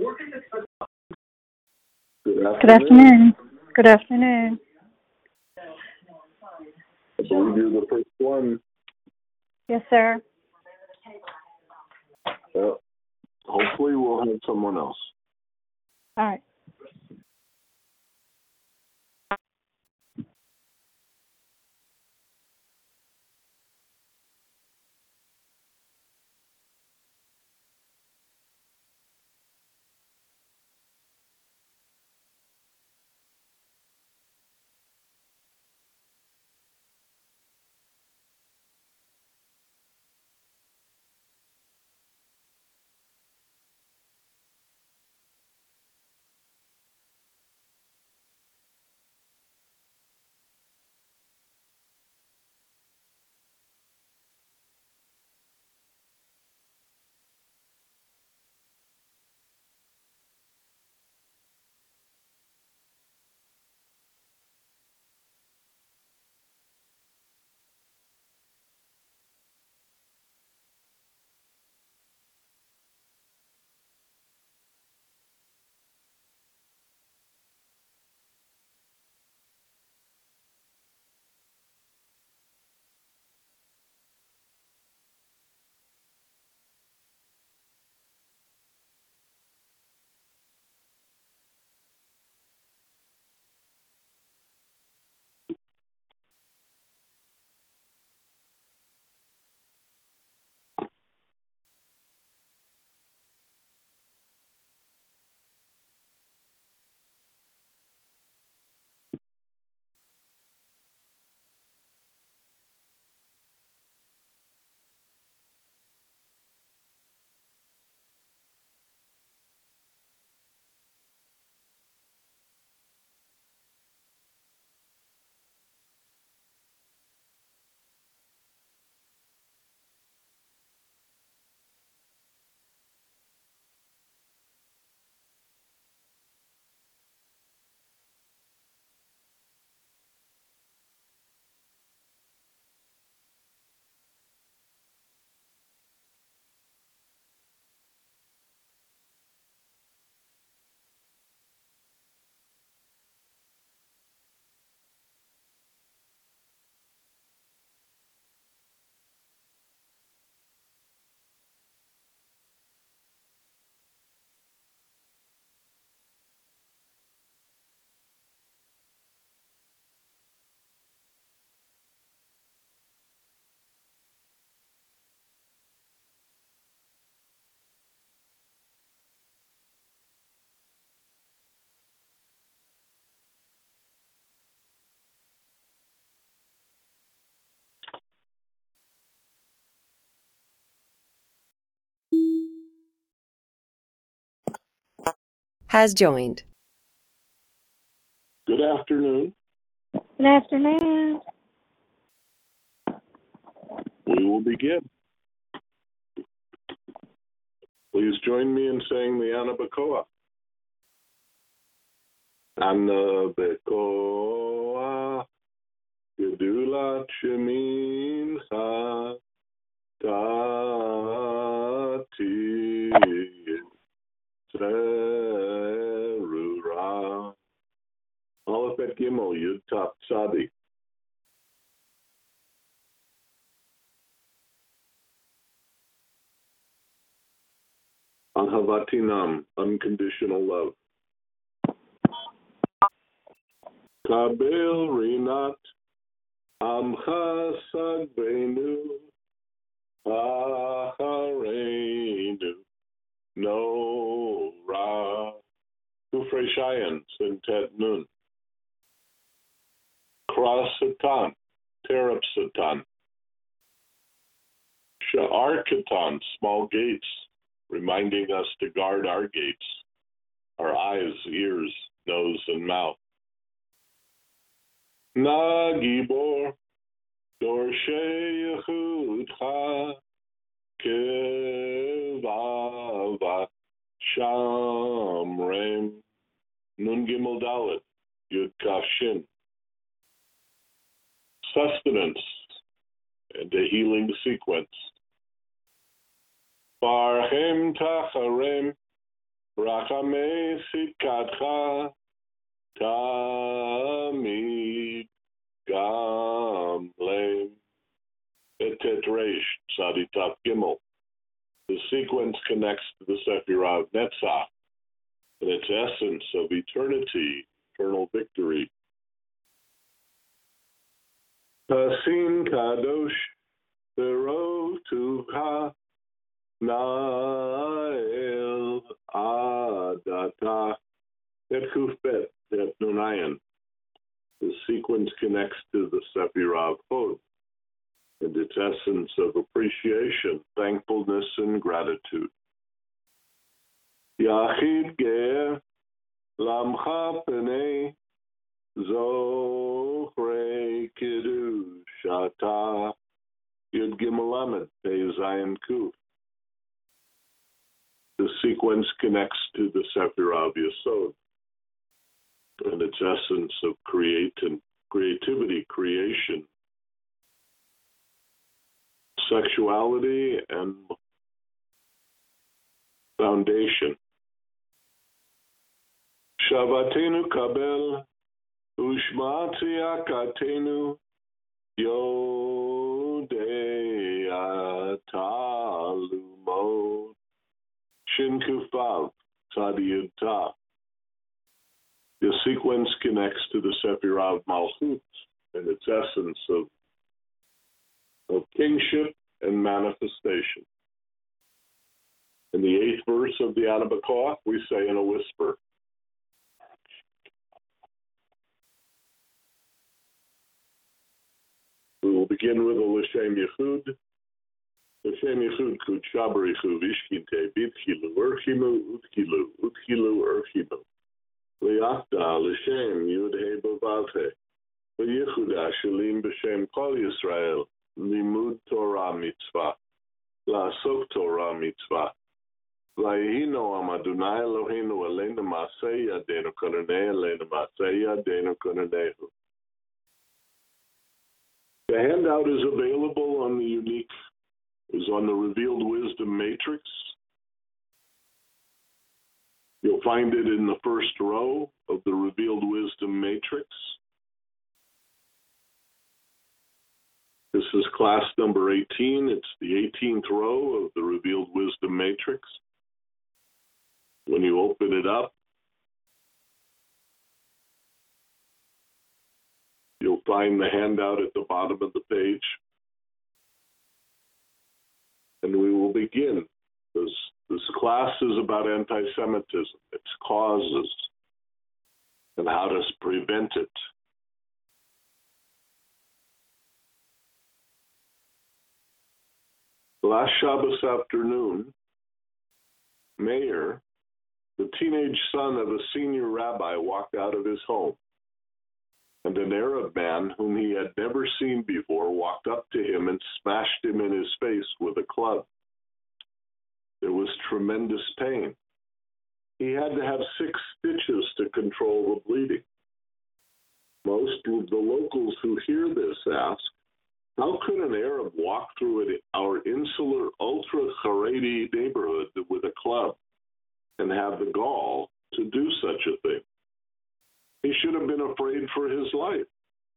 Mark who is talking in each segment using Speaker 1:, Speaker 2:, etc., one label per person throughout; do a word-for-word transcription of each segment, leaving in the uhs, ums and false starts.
Speaker 1: Good
Speaker 2: Good
Speaker 1: afternoon.
Speaker 2: afternoon. Good afternoon.
Speaker 1: I believe you're the first one.
Speaker 2: Yes, sir.
Speaker 1: Uh, hopefully we'll have someone else.
Speaker 2: All right.
Speaker 3: Has joined.
Speaker 1: Good afternoon.
Speaker 2: Good afternoon.
Speaker 1: We will begin. Please join me in saying the Anabacoa. Anabacoa, Gedulat Shemincha, Tati, Zerura. Aleph Bet Gimel, Yud Taf Tzadi. Ahavatinam, unconditional love. Kabel Rinat, Amcha Sagbeinu, Achareinu, No Ra, Kufrei Shayan, Sintet Nun, Kras Satan, Terep Satan, Sha'ar Katan, small gates, reminding us to guard our gates, our eyes, ears, nose, and mouth. Na Gibor, Dorshei Yechudcha, Kevavat, Shamrem, Nun Gimel Dalet, Yud Kaf Shin. Sustenance and a healing sequence. Barhem Tacharem, רחמי צדקתך תמיד גם להם. Tet Reish, Tzadi Tav Gimel. The sequence connects to the Sephirah of Netzach and its essence of eternity, eternal victory. Tasin Kadosh Berotucha Nael Adata. Tet Kufbet, Tet Nunayan. The sequence connects to the Sephirah of Hod and its essence of appreciation, thankfulness, and gratitude. Yachid Ger Lamcha Penei Zochre Kiddush Ata Yud Gimel Lamed Pei Zayin Kuf. The sequence connects to the Sephirah of Yesod and its essence of create and creativity, creation, sexuality, and foundation. Shavatenu kabel ushmati akatenu yodei atalumot shinkufav tzadiyud ta. The sequence connects to the Sephirah of Malchut and its essence of, of kingship and manifestation. In the eighth verse of the Ana B'Koach, we say in a whisper, we will begin with a L'Shem Yechud. L'Shem Yechud kud shabarichu vishkinte bitchilu urchimu utchilu utchilu urchimu. Liachta L'Shem Yud He B'Vav He V'Yichuda Shalim B'Shem Kol Yisrael Limud Torah Mitzvah La'asok Torah Mitzvah V'Yihino Am Adonai Eloheinu Aleinu Ma'aseh Yadeinu Konanei Aleinu Ma'aseh Yadeinu Konanehu. The handout is available on the unique, is on the Revealed Wisdom Matrix. You'll find it in the first row of the Revealed Wisdom Matrix. This is class number eighteen. It's the eighteenth row of the Revealed Wisdom Matrix. When you open it up, you'll find the handout at the bottom of the page. And we will begin. This, this class is about anti-Semitism, its causes, and how to prevent it. Last Shabbos afternoon, Meir, the teenage son of a senior rabbi, walked out of his home, and an Arab man whom he had never seen before walked up to him and smashed him in his face with a club. There was tremendous pain. He had to have six stitches to control the bleeding. Most of the locals who hear this ask, how could an Arab walk through it, our insular, ultra-Haredi neighborhood with a club and have the gall to do such a thing? He should have been afraid for his life.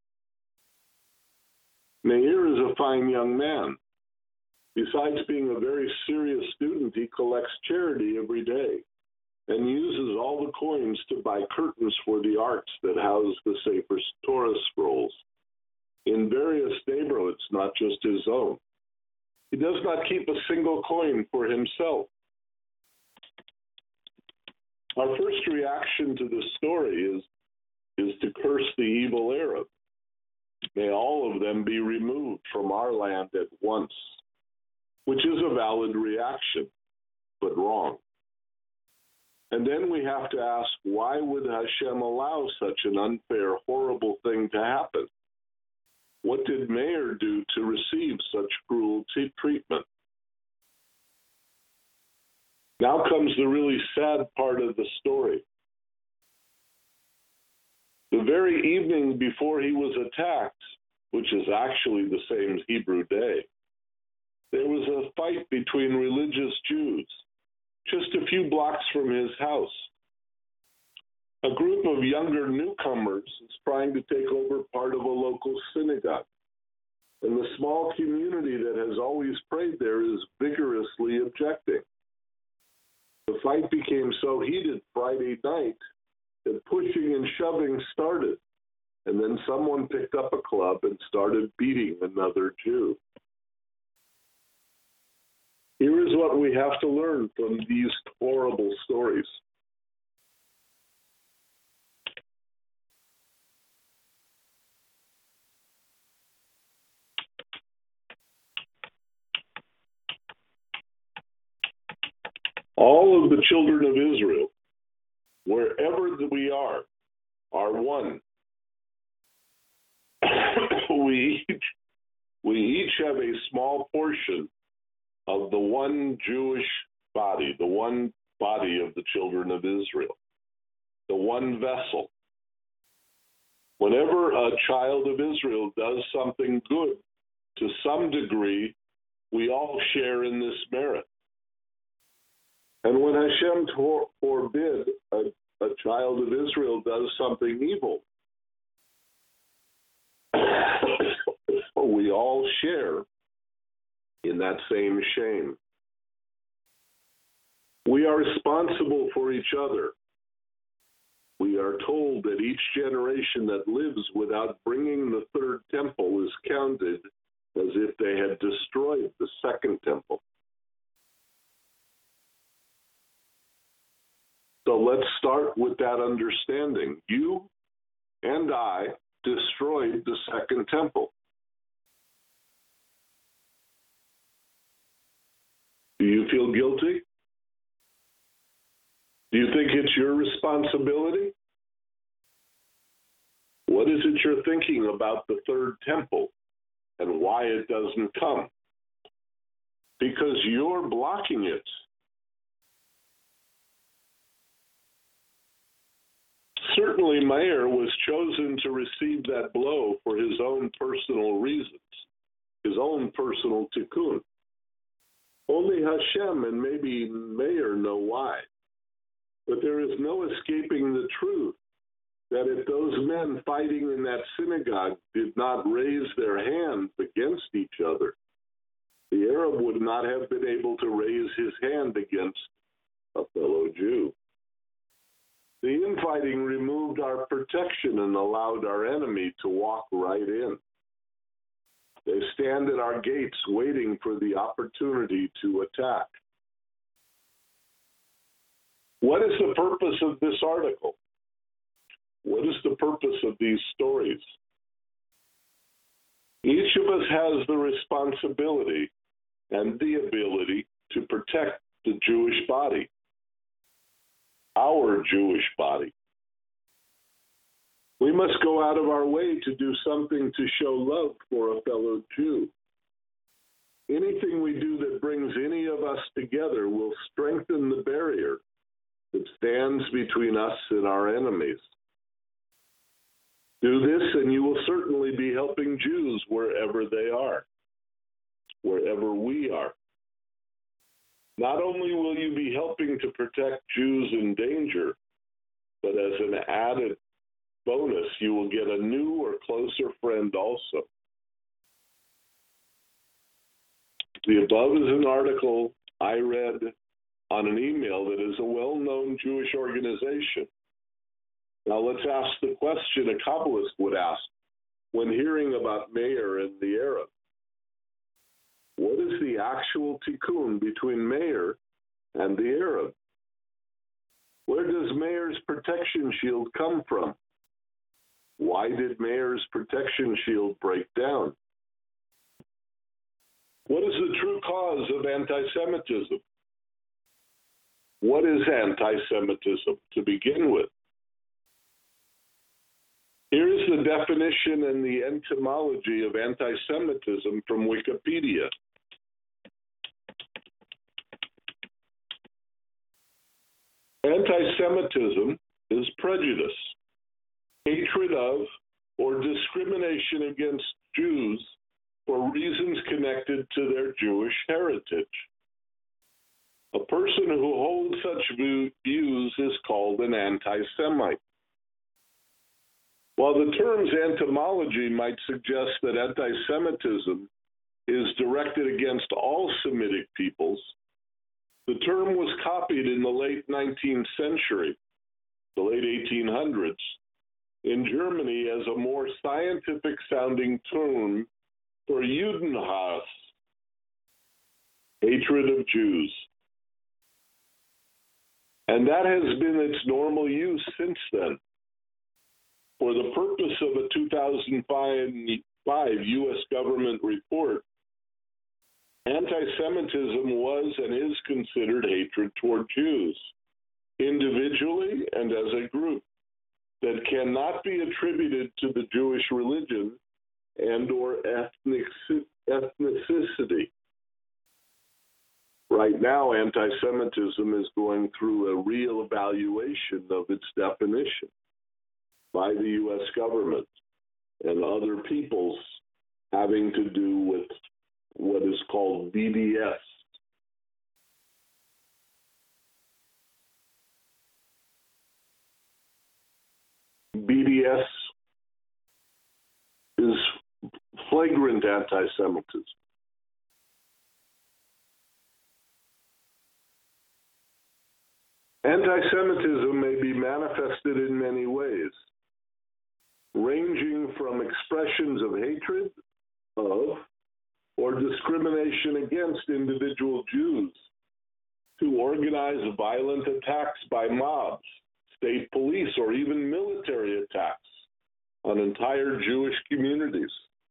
Speaker 1: Meir is a fine young man. Besides being a very serious student, he collects charity every day and uses all the coins to buy curtains for the arks that house the Sefer Torah scrolls in various neighborhoods, not just his own. He does not keep a single coin for himself. Our first reaction to this story is, is to curse the evil Arab. May all of them be removed from our land at once, which is a valid reaction, but wrong. And then we have to ask, why would Hashem allow such an unfair, horrible thing to happen? What did Meir do to receive such cruel t- treatment? Now comes the really sad part of the story. The very evening before he was attacked, which is actually the same Hebrew day, there was a fight between religious Jews. just a few blocks from his house. A group of younger newcomers is trying to take over part of a local synagogue, and the small community that has always prayed there is vigorously objecting. The fight became so heated Friday night that pushing and shoving started, and then someone picked up a club and started beating another Jew. Here is what we have to learn from these horrible stories. All of the children of Israel, wherever we are, are one. we each, we each have a small portion of the one Jewish body, the one body of the children of Israel, the one vessel. Whenever a child of Israel does something good, to some degree, we all share in this merit. And when Hashem tor- forbid a, a child of Israel does something evil, we all share in that same shame. We are responsible for each other. We are told that each generation that lives without bringing the third temple is counted as if they had destroyed the second temple. So let's start with that understanding. You and I destroyed the second temple. Do you feel guilty? Do you think it's your responsibility? What is it you're thinking about the third temple and why it doesn't come? Because you're blocking it. Certainly, Meir was chosen to receive that blow for his own personal reasons, his own personal tikkun. Only Hashem and maybe Meir know why. But there is no escaping the truth that if those men fighting in that synagogue did not raise their hands against each other, the Arab would not have been able to raise his hand against a fellow Jew. The infighting removed our protection and allowed our enemy to walk right in. They stand at our gates waiting for the opportunity to attack. What is the purpose of this article? What is the purpose of these stories? Each of us has the responsibility and the ability to protect the Jewish body. Our Jewish body. We must go out of our way to do something to show love for a fellow Jew. Anything we do that brings any of us together will strengthen the barrier that stands between us and our enemies. Do this and you will certainly be helping Jews wherever they are, wherever we are. Not only will you be helping to protect Jews in danger, but as an added bonus, you will get a new or closer friend also. The above is an article I read on an email that is a well-known Jewish organization. Now let's ask the question a Kabbalist would ask when hearing about Meir and the Arab. What is the actual tikkun between Meir and the Arab? Where does Meir's protection shield come from? Why did Meir's protection shield break down? What is the true cause of anti-Semitism? What is anti-Semitism to begin with? Here is the definition and the etymology of anti-Semitism from Wikipedia. Anti-Semitism is prejudice, hatred of, or discrimination against Jews for reasons connected to their Jewish heritage. A person who holds such views is called an anti-Semite. While the term's etymology might suggest that anti-Semitism is directed against all Semitic peoples, the term was copied in the late nineteenth century, the late eighteen hundreds, in Germany as a more scientific-sounding term for Judenhass, hatred of Jews. And that has been its normal use since then. For the purpose of a two thousand five U S government report, anti-Semitism was and is considered hatred toward Jews, individually and as a group, that cannot be attributed to the Jewish religion and or ethnicity. Right now, anti-Semitism is going through a real evaluation of its definition by the U S government and other peoples having to do with what is called B D S. B D S is flagrant anti-Semitism. Anti-Semitism may be manifested in many ways, ranging from expressions of hatred of or discrimination against individual Jews to organized violent attacks by mobs, state police, or even military attacks on entire Jewish communities.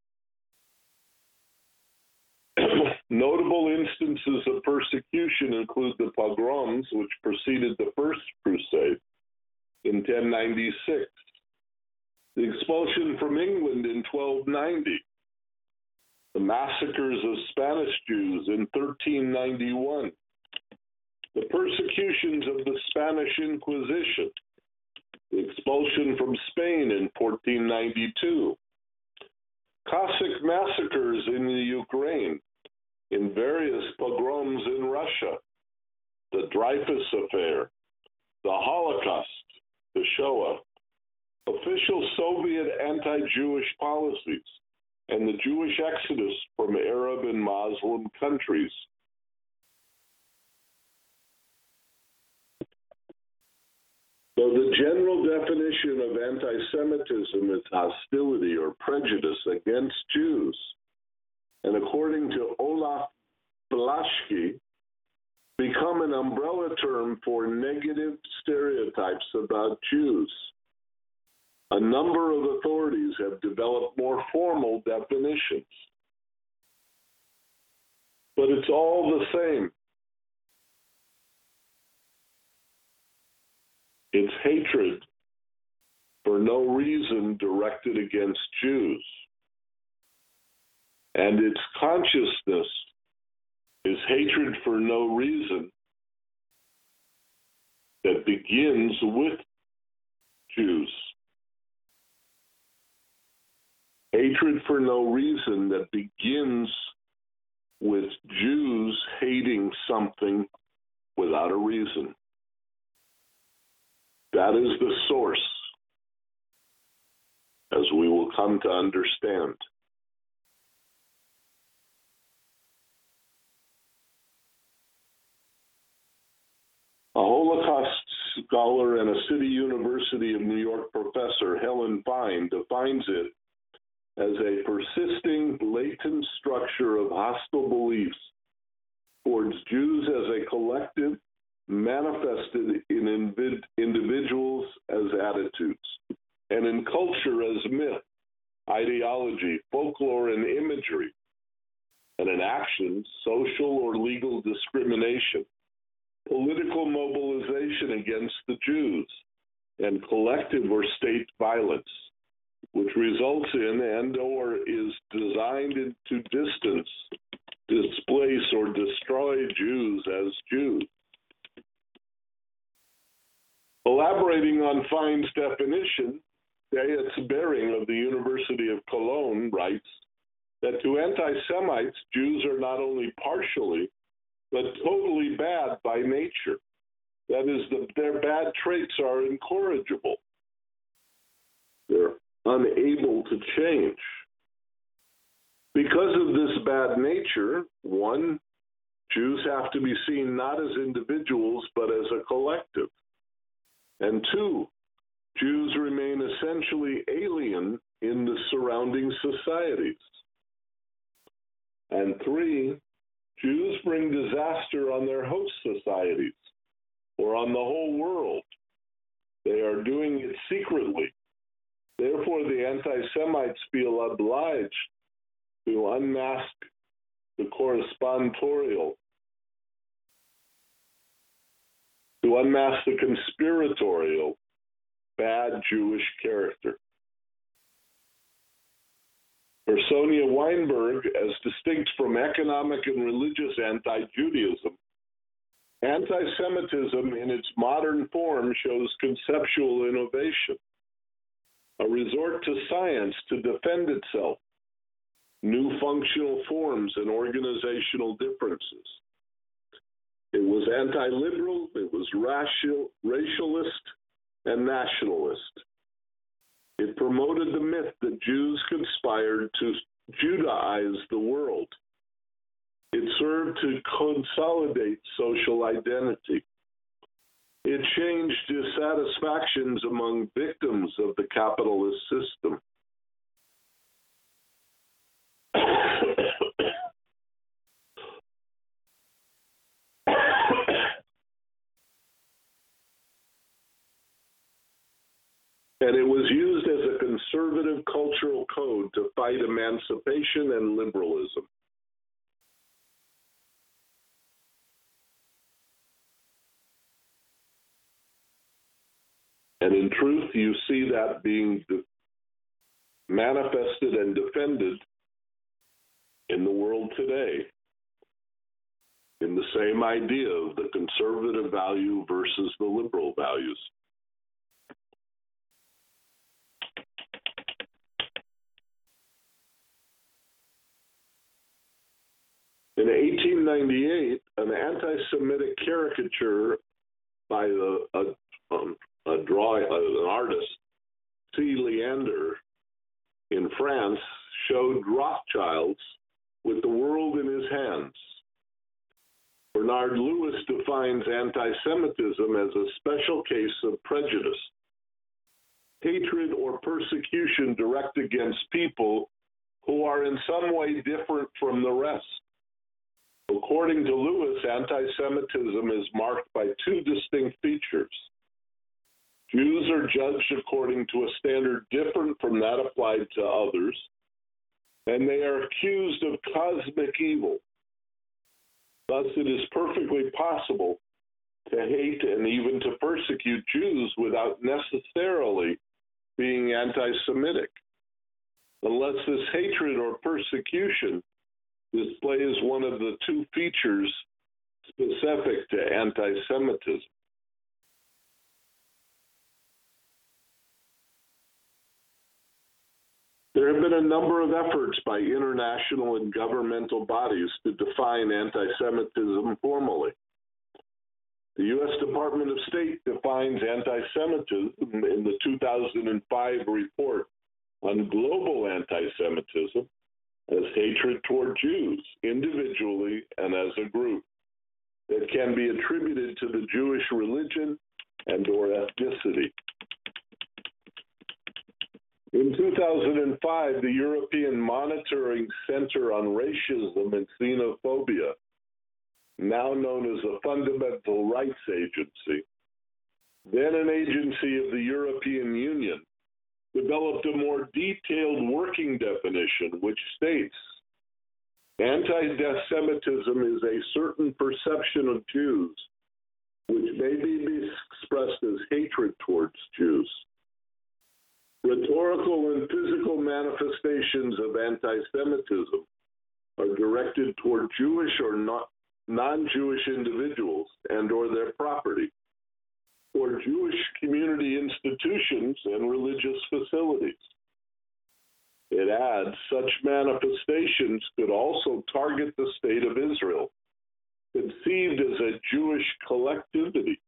Speaker 1: Notable instances of persecution include the pogroms, which preceded the First Crusade in ten ninety-six, the expulsion from England in twelve ninety, the massacres of Spanish Jews in thirteen ninety-one, the persecutions of the Spanish Inquisition, the expulsion from Spain in fourteen ninety-two, Cossack massacres in the Ukraine, in various pogroms in Russia, the Dreyfus Affair, the Holocaust, the Shoah, official Soviet anti-Jewish policies, and the Jewish exodus from Arab and Muslim countries. So the general definition of anti-Semitism is hostility or prejudice against Jews. And according to Olaf Blaschke, become an umbrella term for negative stereotypes about Jews. A number of authorities have developed more formal definitions. But it's all the same. It's hatred for no reason directed against Jews. And its consciousness is hatred for no reason that begins with Jews. Hatred for no reason that begins with Jews hating something without a reason. That is the source, as we will come to understand. A Holocaust scholar and a City University of New York professor, Helen Fine, defines it as a persisting, latent structure of hostile beliefs towards Jews as a collective, manifested in invid- individuals as attitudes, and in culture as myth, ideology, folklore, and imagery, and in action, social or legal discrimination, political mobilization against the Jews, and collective or state violence, which results in and or is designed to distance, displace, or destroy Jews as Jews. Elaborating on Fine's definition, Dayetz Bering of the University of Cologne writes that to anti-Semites, Jews are not only partially, but totally bad by nature. That is, the, their bad traits are incorrigible. They're unable to change. Because of this bad nature, one, Jews have to be seen not as individuals, but as a collective. And two, Jews remain essentially alien in the surrounding societies. And three, Jews bring disaster on their host societies or on the whole world. They are doing it secretly. Therefore, the anti-Semites feel obliged to unmask the correspondorial, to unmask the conspiratorial bad Jewish character. For Sonia Weinberg, as distinct from economic and religious anti-Judaism, anti-Semitism in its modern form shows conceptual innovation, a resort to science to defend itself, new functional forms and organizational differences. It was anti-liberal, it was racial, racialist, and nationalist. It promoted the myth that Jews conspired to Judaize the world. It served to consolidate social identity. It changed dissatisfactions among victims of the capitalist system. And it was used as a conservative cultural code to fight emancipation and liberalism. And in truth, you see that being manifested and defended in the world today, in the same idea of the conservative value versus the liberal values. In eighteen ninety-eight, an anti-Semitic caricature by a, a, um, a draw, an artist, C. Leander, in France, showed Rothschilds with the world in his hands. Bernard Lewis defines anti-Semitism as a special case of prejudice, hatred or persecution direct against people who are in some way different from the rest. According to Lewis, anti-Semitism is marked by two distinct features. Jews are judged according to a standard different from that applied to others, and they are accused of cosmic evil. Thus, it is perfectly possible to hate and even to persecute Jews without necessarily being anti-Semitic, unless this hatred or persecution displays one of the two features specific to anti-Semitism. There have been a number of efforts by international and governmental bodies to define anti-Semitism formally. The U S Department of State defines anti-Semitism in the two thousand five report on global anti-Semitism as hatred toward Jews, individually and as a group, that can be attributed to the Jewish religion and or ethnicity. In two thousand five, the European Monitoring Center on Racism and Xenophobia, now known as the Fundamental Rights Agency, then an agency of the European Union, developed a more detailed working definition which states, anti-Semitism is a certain perception of Jews which may be expressed as hatred towards Jews. Rhetorical and physical manifestations of anti-Semitism are directed toward Jewish or not, non-Jewish individuals and or their property, or Jewish community institutions and religious facilities. It adds, such manifestations could also target the state of Israel, conceived as a Jewish collectivity.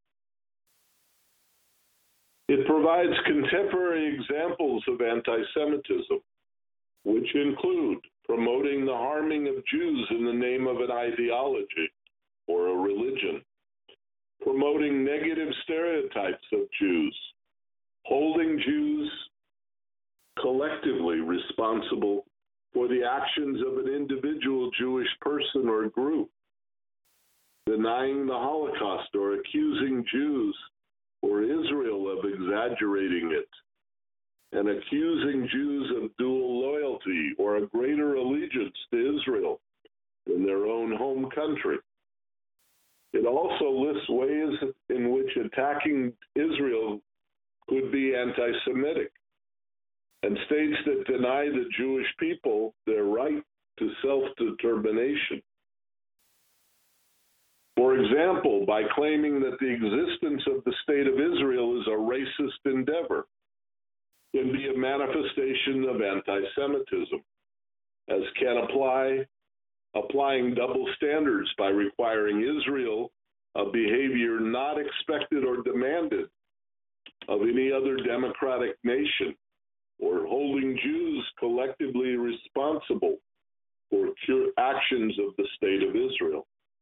Speaker 1: It provides contemporary examples of anti-Semitism, which include promoting the harming of Jews in the name of an ideology or a religion, promoting negative stereotypes of Jews, holding Jews collectively responsible for the actions of an individual Jewish person or group, denying the Holocaust or accusing Jews or Israel of exaggerating it, and accusing Jews of dual loyalty or a greater allegiance to Israel than their own home country. It also lists ways in which attacking Israel could be anti-Semitic, and states that deny the Jewish people their right to self-determination. For example, by claiming that the existence of the State of Israel is a racist endeavor, can be a manifestation of anti-Semitism, as can apply applying double standards by requiring Israel a behavior not expected or demanded of any other democratic nation, or holding Jews collectively responsible for actions of the State of Israel.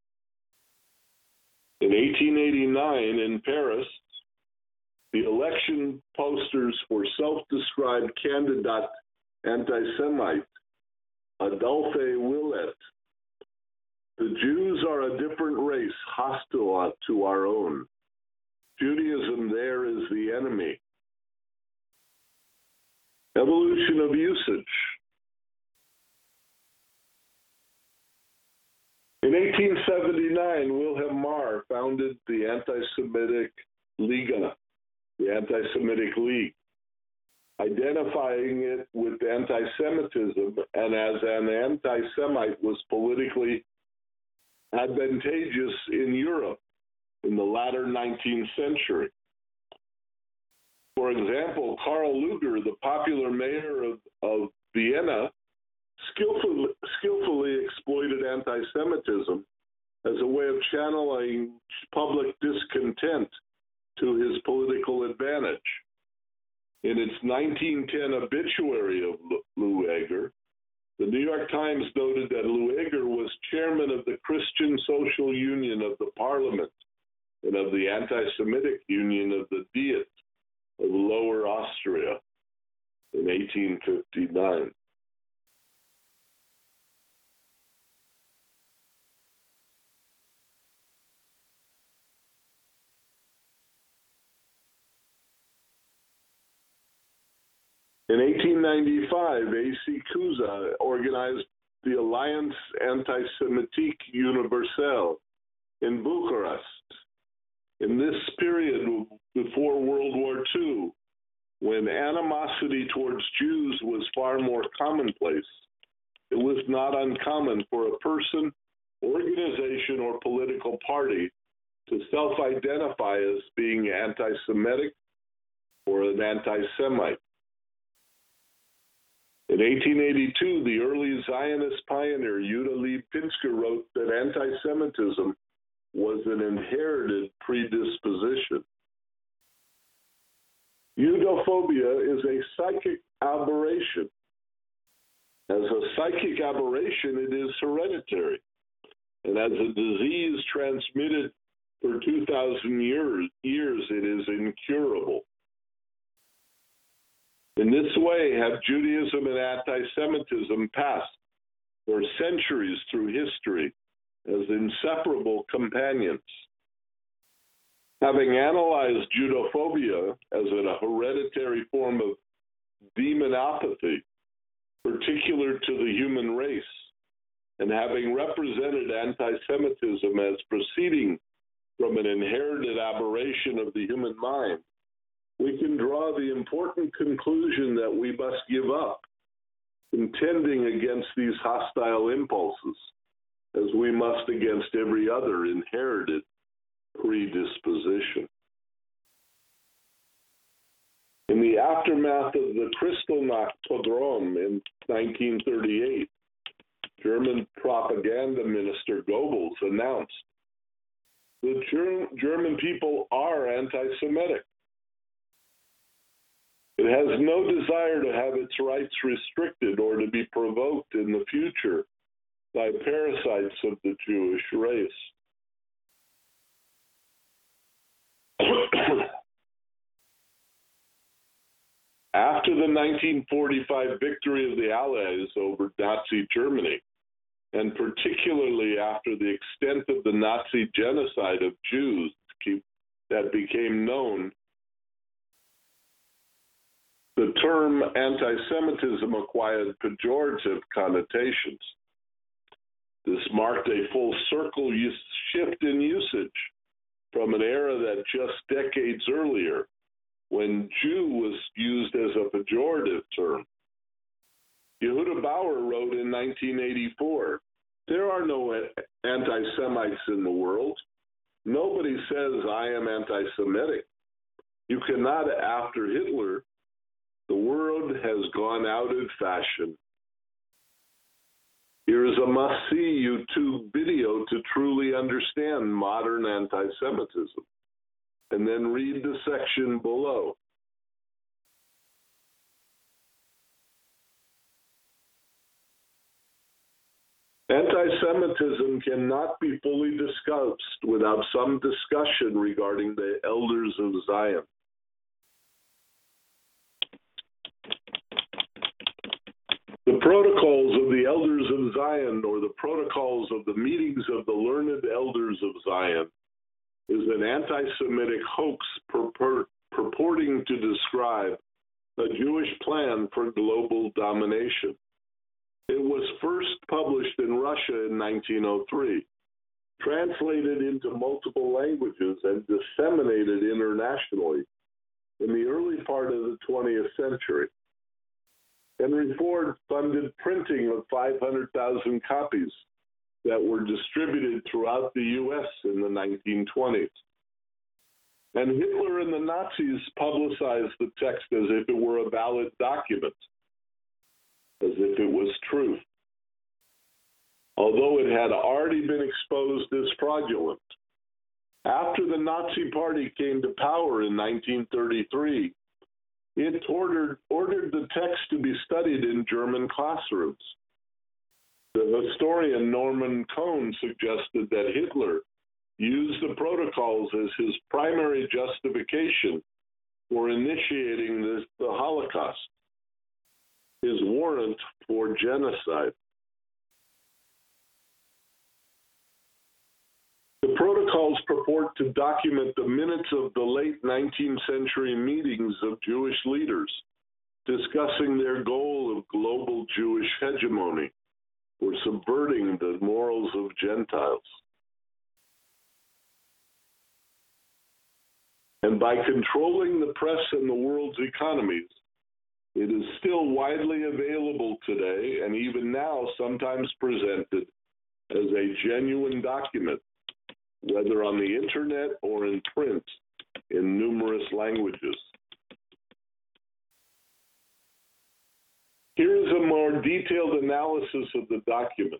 Speaker 1: In eighteen eighty-nine, in Paris, the election posters for self-described candidate anti-Semite Adolphe Willet, "The Jews are a different race, hostile to our own. Judaism there is the enemy." Evolution of usage. In eighteen seventy-nine, Wilhelm Marr founded the Anti-Semitic Liga, the Anti-Semitic League, identifying it with anti-Semitism and as an anti-Semite was politically advantageous in Europe in the latter nineteenth century. For example, Karl Lueger, the popular mayor of, of Vienna, skillfully, skillfully exploited anti-Semitism as a way of channeling public discontent to his political advantage. In its nineteen ten obituary of Lueger, the New York Times noted that Lueger was chairman of the Christian Social Union of the Parliament and of the Anti-Semitic Union of the Diet of Lower Austria in eighteen fifty-nine. In eighteen ninety-five, A C Cuza organized the Alliance Antisémitique Universelle in Bucharest. In this period before World War Two, when animosity towards Jews was far more commonplace, it was not uncommon for a person, organization, or political party to self-identify as being anti-Semitic or an anti-Semite. In eighteen eighty-two, the early Zionist pioneer Yehuda Leib Pinsker wrote that anti-Semitism was an inherited predisposition. Judophobia is a psychic aberration. As a psychic aberration, it is hereditary, and as a disease transmitted for two thousand years, years, it is incurable. In this way, have Judaism and anti-Semitism passed for centuries through history as inseparable companions. Having analyzed Judophobia as a hereditary form of demonopathy, particular to the human race, and having represented anti-Semitism as proceeding from an inherited aberration of the human mind, we can draw the important conclusion that we must give up contending against these hostile impulses, as we must against every other inherited predisposition. In the aftermath of the Kristallnacht pogrom in nineteen thirty-eight, German propaganda minister Goebbels announced The Ger- German people are anti-Semitic. It has no desire to have its rights restricted or to be provoked in the future by parasites of the Jewish race. After the nineteen forty-five victory of the Allies over Nazi Germany, and particularly after the extent of the Nazi genocide of Jews that became known, the term anti-Semitism acquired pejorative connotations. This marked a full circle shift in usage from an era that just decades earlier, when Jew was used as a pejorative term. Yehuda Bauer wrote in nineteen eighty-four, "There are no anti-Semites in the world. Nobody says I am anti-Semitic. You cannot, after Hitler, the world has gone out of fashion." Here is a must-see YouTube video to truly understand modern anti-Semitism, and then read the section below. Anti-Semitism cannot be fully discussed without some discussion regarding the elders of Zion. The protocols of the elders of Zion, or the protocols of the meetings of the learned elders of Zion, is an anti-Semitic hoax purport, purporting to describe a Jewish plan for global domination. It was first published in Russia in nineteen oh three, translated into multiple languages, and disseminated internationally in the early part of the twentieth century. Henry Ford funded printing of five hundred thousand copies that were distributed throughout the U S in the nineteen twenties. And Hitler and the Nazis publicized the text as if it were a valid document, as if it was truth, although it had already been exposed as fraudulent. After the Nazi Party came to power in nineteen thirty-three, it ordered, ordered the text to be studied in German classrooms. The historian Norman Cohn suggested that Hitler used the protocols as his primary justification for initiating this, the Holocaust, his warrant for genocide. The protocols purport to document the minutes of the late nineteenth century meetings of Jewish leaders discussing their goal of global Jewish hegemony or subverting the morals of Gentiles. And by controlling the press and the world's economies, it is still widely available today and even now sometimes presented as a genuine document, whether on the internet or in print, in numerous languages. Here is a more detailed analysis of the documents.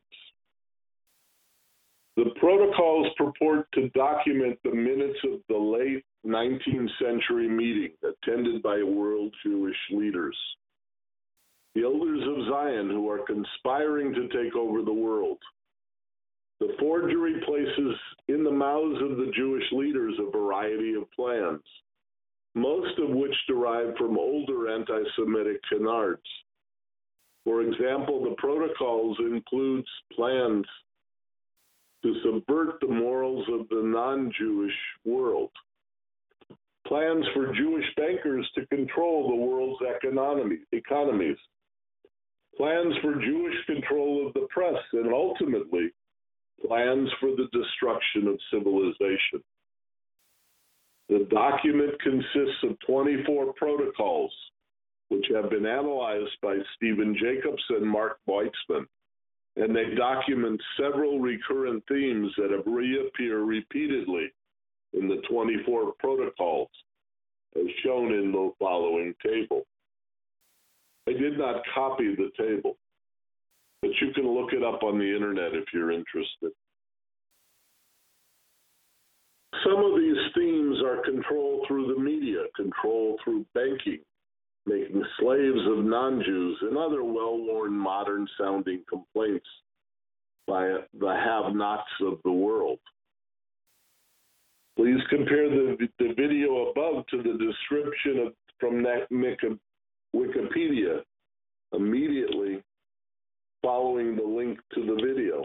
Speaker 1: The protocols purport to document the minutes of the late nineteenth century meeting attended by world Jewish leaders, the elders of Zion who are conspiring to take over the world. The forgery places in the mouths of the Jewish leaders a variety of plans, most of which derive from older anti-Semitic canards. For example, the protocols includes plans to subvert the morals of the non-Jewish world, plans for Jewish bankers to control the world's economy, economies, plans for Jewish control of the press, and ultimately, plans for the destruction of civilization. The document consists of twenty-four protocols, which have been analyzed by Stephen Jacobs and Mark Weitzman, and they document several recurrent themes that have reappear repeatedly in the twenty-four protocols, as shown in the following table. I did not copy the table, but you can look it up on the internet if you're interested. Some of these themes are control through the media, control through banking, making slaves of non-Jews, and other well-worn modern-sounding complaints by the have-nots of the world. Please compare the, the video above to the description of, from Wikipedia immediately following the link to the video.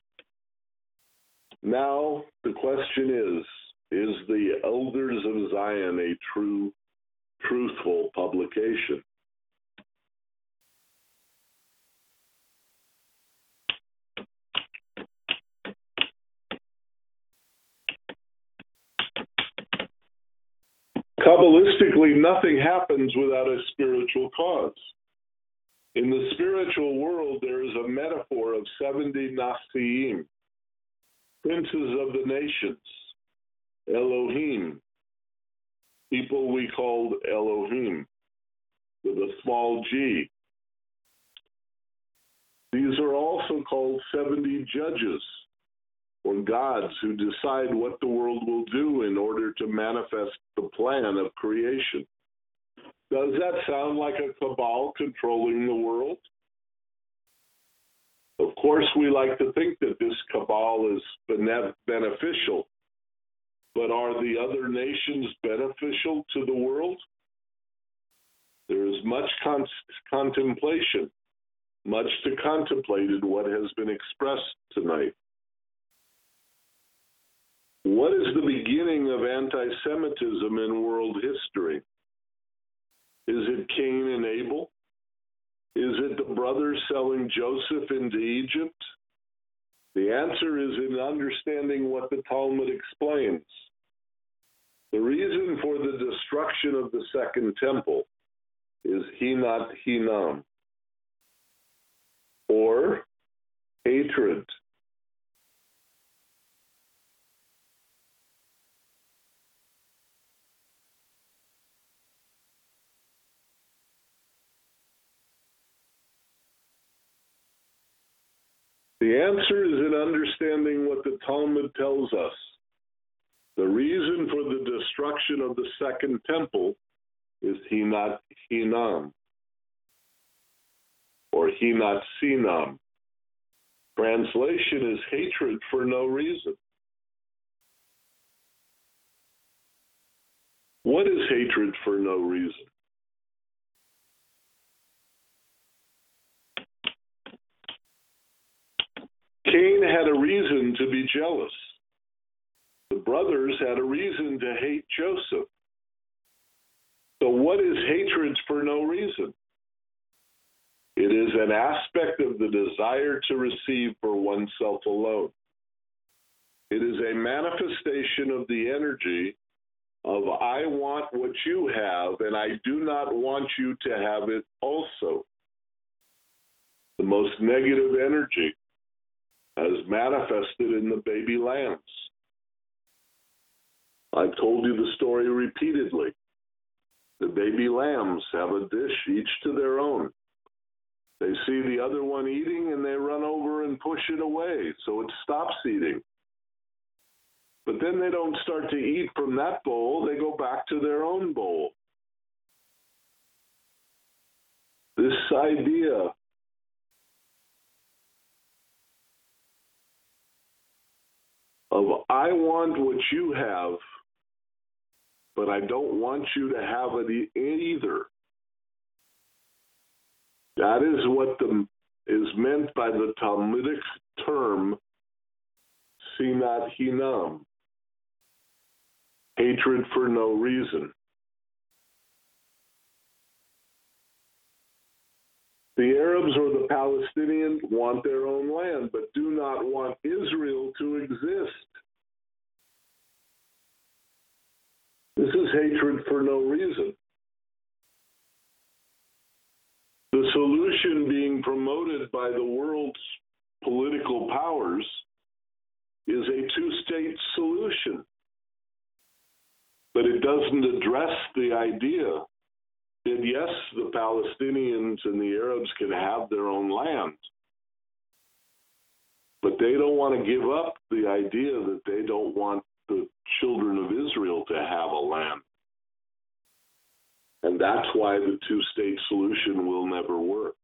Speaker 1: Now, the question is, is the Elders of Zion a true, truthful publication? Kabbalistically, nothing happens without a spiritual cause. In the spiritual world, there is a metaphor of seventy Nasi'im, princes of the nations, Elohim, people we called Elohim, with a small g. These are also called seventy judges, or gods who decide what the world will do in order to manifest the plan of creation. Does that sound like a cabal controlling the world? Of course, we like to think that this cabal is beneficial, but are the other nations beneficial to the world? There is much con- contemplation, much to contemplate in what has been expressed tonight. What is the beginning of anti-Semitism in world history? Is it Cain and Abel? Is it the brothers selling Joseph into Egypt? The answer is in understanding what the Talmud explains. The reason for the destruction of the Second Temple is Hinat Hinam, or hatred. The answer is in understanding what the Talmud tells us. The reason for the destruction of the Second Temple is Hinat Hinam, or Hinat Sinam. Translation is hatred for no reason. What is hatred for no reason? Cain had a reason to be jealous. The brothers had a reason to hate Joseph. So what is hatred for no reason? It is an aspect of the desire to receive for oneself alone. It is a manifestation of the energy of I want what you have and I do not want you to have it also. The most negative energy as manifested in the baby lambs. I've told you the story repeatedly. The baby lambs have a dish, each to their own. They see the other one eating and they run over and push it away so it stops eating. But then they don't start to eat from that bowl, they go back to their own bowl. This idea of I want what you have, but I don't want you to have it either. That is what the, is meant by the Talmudic term Sinat Hinam, hatred for no reason. The Arabs or the Palestinians want their own land, but do not want Israel to exist. This is hatred for no reason. The solution being promoted by the world's political powers is a two-state solution. But it doesn't address the idea that, yes, the Palestinians and the Arabs can have their own land, but they don't want to give up the idea that they don't want the children of Israel to have a land. And that's why the two-state solution will never work.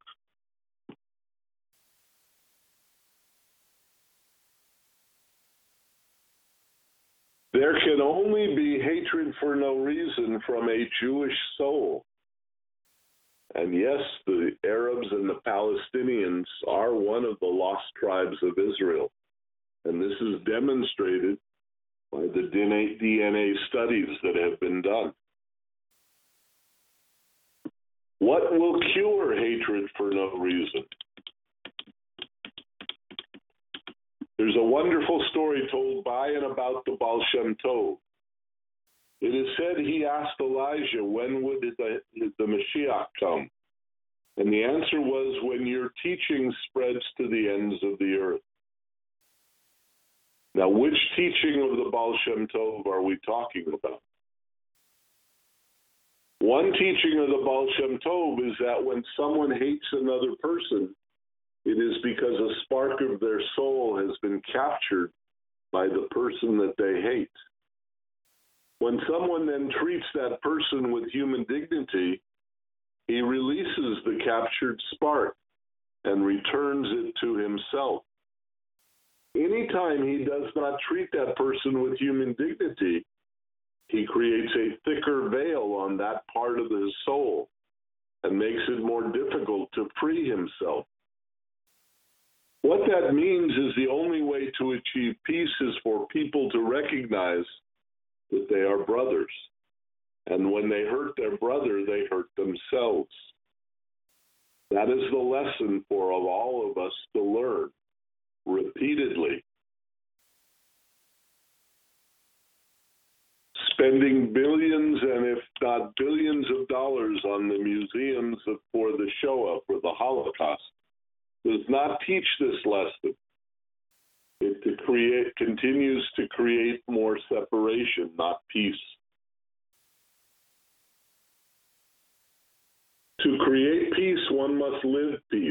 Speaker 1: There can only be hatred for no reason from a Jewish soul. And yes, the Arabs and the Palestinians are one of the lost tribes of Israel. And this is demonstrated by the D N A studies that have been done. What will cure hatred for no reason? There's a wonderful story told by and about the Baal Shem Tov. It is said he asked Elijah, when would the, the Mashiach come? And the answer was, when your teaching spreads to the ends of the earth. Now, which teaching of the Baal Shem Tov are we talking about? One teaching of the Baal Shem Tov is that when someone hates another person, it is because a spark of their soul has been captured by the person that they hate. When someone then treats that person with human dignity, he releases the captured spark and returns it to himself. Anytime he does not treat that person with human dignity, he creates a thicker veil on that part of his soul and makes it more difficult to free himself. What that means is the only way to achieve peace is for people to recognize that they are brothers. And when they hurt their brother, they hurt themselves. That is the lesson for all of us to learn repeatedly. Spending billions and if not billions of dollars on the museums for the Shoah, for the Holocaust, does not teach this lesson. It to create, continues to create more separation, not peace. To create peace, one must live peace.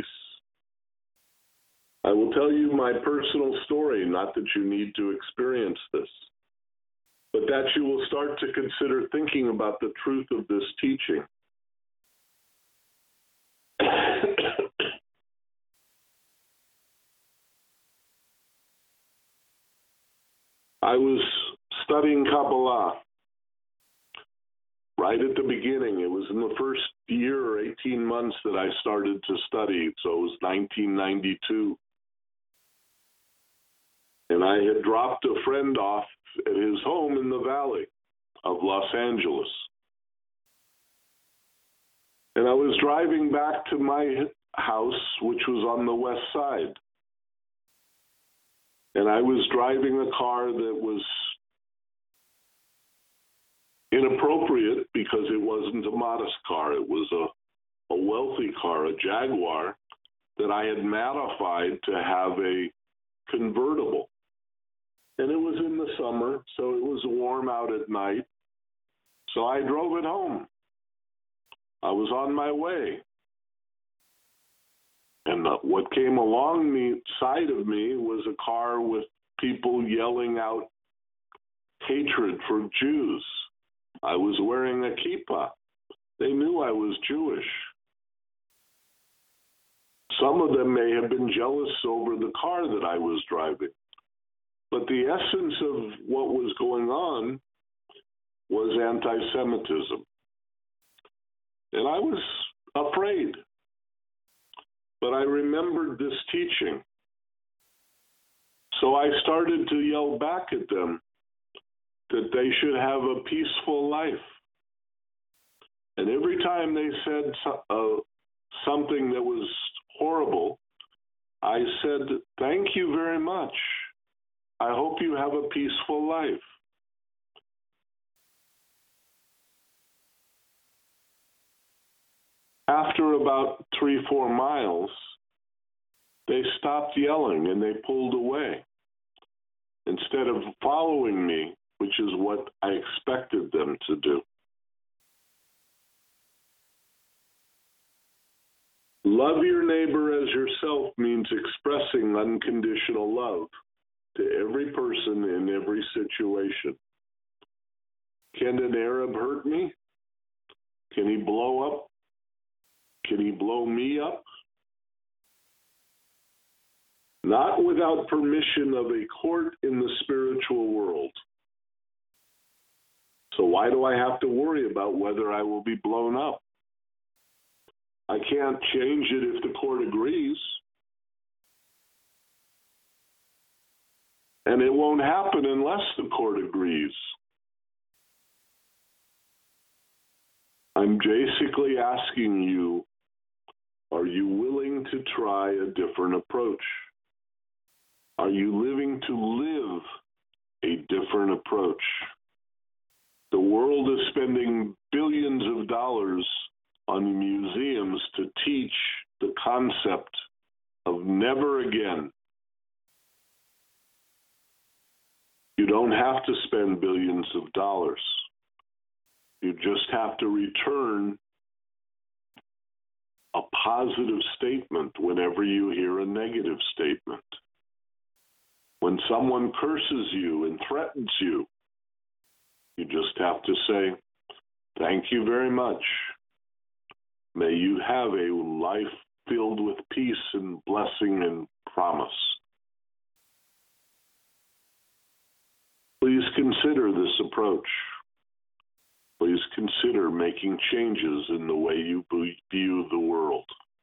Speaker 1: I will tell you my personal story, not that you need to experience this, but that you will start to consider thinking about the truth of this teaching. I was studying Kabbalah right at the beginning. It was in the first year or eighteen months that I started to study, so it was nineteen ninety-two. And I had dropped a friend off at his home in the valley of Los Angeles. And I was driving back to my house, which was on the west side. And I was driving a car that was inappropriate because it wasn't a modest car. It was a, a wealthy car, a Jaguar, that I had modified to have a convertible. And it was in the summer, so it was warm out at night. So I drove it home. I was on my way. And uh, what came along the side of me was a car with people yelling out hatred for Jews. I was wearing a kippah. They knew I was Jewish. Some of them may have been jealous over the car that I was driving. But the essence of what was going on was anti-Semitism. And I was afraid. But I remembered this teaching. So I started to yell back at them that they should have a peaceful life. And every time they said uh, something that was horrible, I said, thank you very much. I hope you have a peaceful life. After about three, four miles, they stopped yelling and they pulled away instead of following me, which is what I expected them to do. Love your neighbor as yourself means expressing unconditional love to every person in every situation. Can an Arab hurt me? Can he blow up? Can he blow me up? Not without permission of a court in the spiritual world. So why do I have to worry about whether I will be blown up? I can't change it if the court agrees. And it won't happen unless the court agrees. I'm basically asking you, are you willing to try a different approach? Are you willing to live a different approach? The world is spending billions of dollars on museums to teach the concept of never again. You don't have to spend billions of dollars. You just have to return a positive statement whenever you hear a negative statement. When someone curses you and threatens you, you just have to say, thank you very much. May you have a life filled with peace and blessing and promise. Please consider this approach. Please consider making changes in the way you view the world.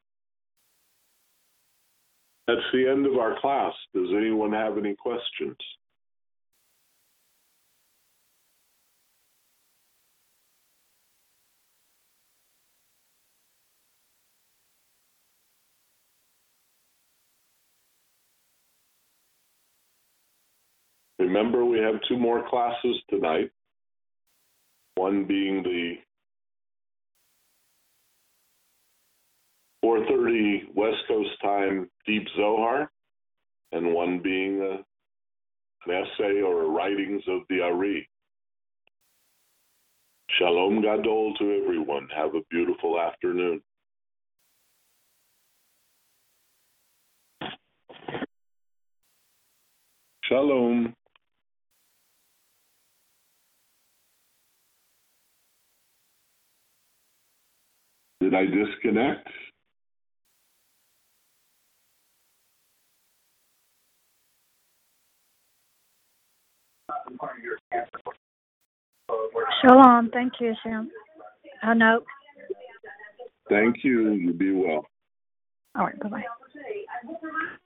Speaker 1: That's the end of our class. Does anyone have any questions? Remember, we have two more classes tonight, one being the four thirty West Coast time Deep Zohar, and one being a, an essay or writings of the Ari. Shalom Gadol to everyone. Have a beautiful afternoon. Shalom. Did I disconnect?
Speaker 2: Shalom. Thank you, Sam. Oh, no.
Speaker 1: Thank you. You be well.
Speaker 2: All right. Bye-bye.